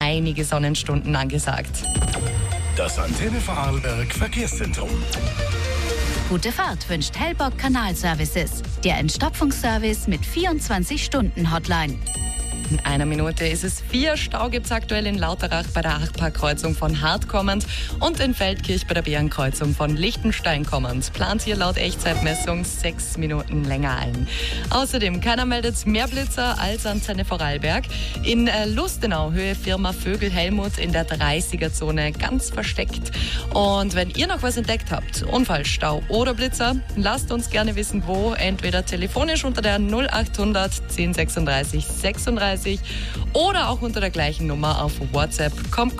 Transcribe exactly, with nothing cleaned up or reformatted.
einige Sonnenstunden angesagt. Das Antenne Vorarlberg Verkehrszentrum. Gute Fahrt wünscht Hellbock Kanalservices, der Entstopfungsservice mit vierundzwanzig Stunden Hotline. In einer Minute ist es vier. Stau gibt es aktuell in Lauterach bei der Achparkreuzung von Hart kommend und in Feldkirch bei der Bärenkreuzung von Liechtenstein kommend. Plant hier laut Echtzeitmessung sechs Minuten länger ein. Außerdem, keiner meldet mehr Blitzer als Antenne Vorarlberg. In äh, Lustenau, Höhe Firma Vögel Helmut in der dreißiger-Zone ganz versteckt. Und wenn ihr noch was entdeckt habt, Unfall, Stau oder Blitzer, lasst uns gerne wissen, wo. Entweder telefonisch unter der null achthundert zehn sechsunddreißig sechsunddreißig oder auch unter der gleichen Nummer auf WhatsApp. Kommt